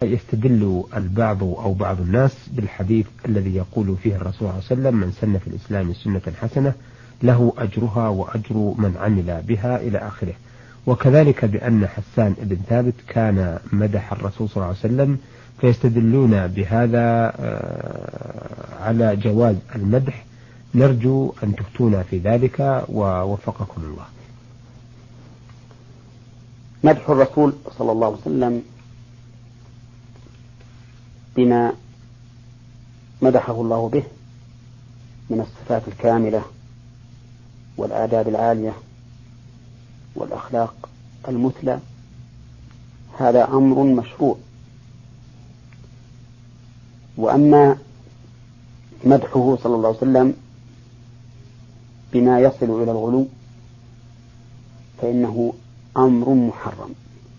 يستدل البعض أو بعض الناس بالحديث الذي يقول فيه الرسول صلى الله عليه وسلم: من سن في الإسلام سنة حسنة له أجرها وأجر من عمل بها إلى آخره. وكذلك بأن حسان بن ثابت كان مدح الرسول صلى الله عليه وسلم، فيستدلون بهذا على جواز المدح. نرجو أن تفتونا في ذلك ووفقكم الله. مدح الرسول صلى الله عليه وسلم بما مدحه الله به من الصفات الكاملة والآداب العالية والأخلاق المثلى، هذا أمر مشروع. وأما مدحه صلى الله عليه وسلم بما يصل إلى الغلو فإنه أمر محرم،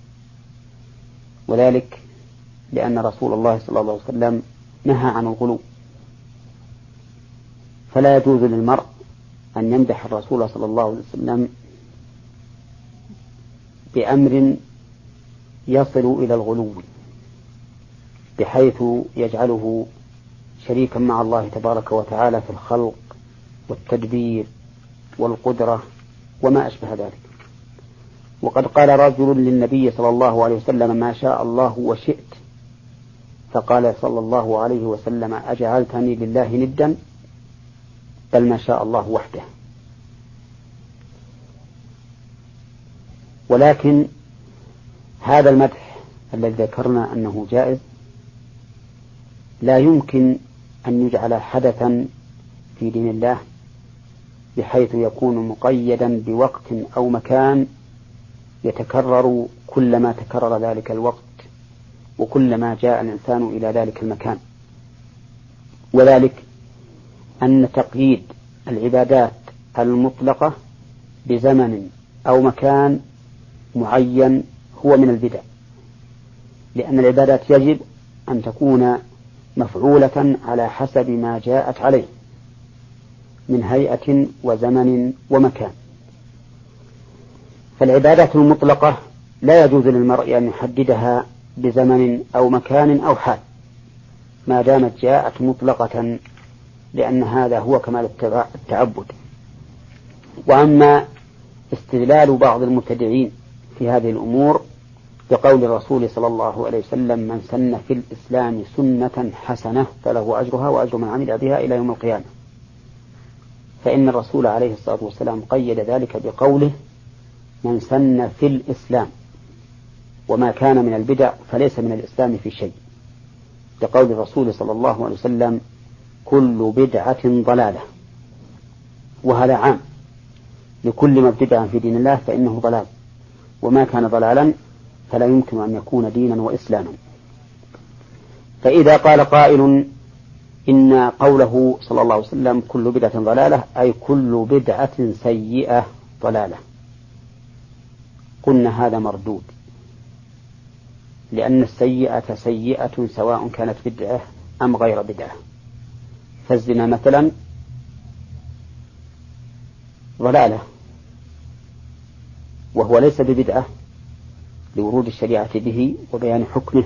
وذلك لأن رسول الله صلى الله عليه وسلم نهى عن الغلو، فلا يجوز للمرء أن يمدح الرسول صلى الله عليه وسلم بأمر يصل إلى الغلو بحيث يجعله شريكا مع الله تبارك وتعالى في الخلق والتدبير والقدرة وما أشبه ذلك. وقد قال رجل للنبي صلى الله عليه وسلم: ما شاء الله وشئت. فقال صلى الله عليه وسلم: أجعلتني لله ندا؟ بل ما شاء الله وحده. ولكن هذا المدح الذي ذكرنا أنه جائز لا يمكن أن يجعل حدثا في دين الله بحيث يكون مقيدا بوقت أو مكان يتكرر كلما تكرر ذلك الوقت وكلما جاء الإنسان إلى ذلك المكان. وذلك أن تقييد العبادات المطلقة بزمن أو مكان معين هو من البدع، لأن العبادات يجب أن تكون مفعولة على حسب ما جاءت عليه من هيئة وزمن ومكان. فالعبادات المطلقة لا يجوز للمرء أن يحددها بزمن أو مكان أو حال ما دامت جاءت مطلقة، لأن هذا هو كمال التعبد. وأما استدلال بعض المبتدعين في هذه الأمور بقول الرسول صلى الله عليه وسلم: من سن في الإسلام سنة حسنة فله أجرها وأجر من عمل بها إلى يوم القيامة، فإن الرسول عليه الصلاة والسلام قيد ذلك بقوله: من سن في الإسلام، وما كان من البدع فليس من الإسلام في شيء، بقول الرسول صلى الله عليه وسلم: كل بدعة ضلالة. وهذا عام لكل ما ابتدع في دين الله فإنه ضلال، وما كان ضلالا فلا يمكن أن يكون دينا وإسلاما. فإذا قال قائل إن قوله صلى الله عليه وسلم كل بدعة ضلالة أي كل بدعة سيئة ضلالة، قلنا هذا مردود، لأن السيئة سيئة سواء كانت بدعة أم غير بدعة. فالزنا مثلا ضلالة وهو ليس ببدعة لورود الشريعة به وبيان حكمه.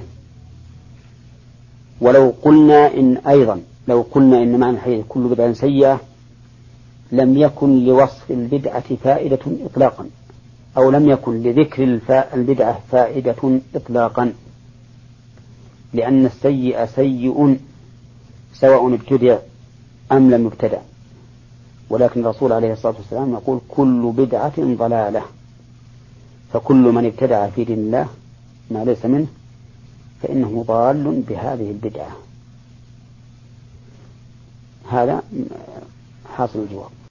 ولو قلنا إن معنى الحديث كل بدعة سيئة لم يكن لوصف البدعة فائدة إطلاقا، أو لم يكن لذكر البدعة فائدة إطلاقا، لأن السيء سيء سواء ابتدع أم لم يبتدع. ولكن الرسول عليه الصلاة والسلام يقول كل بدعة ضلالة، فكل من ابتدع في دين الله ما ليس منه فإنه ضال بهذه البدعة. هذا حاصل الجواب.